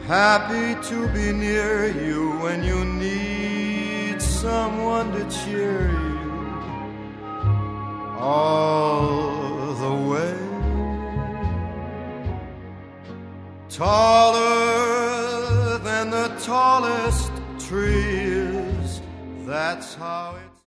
happy to be near you when you need someone to cheer you all the way. Taller than the tallest trees, that's how it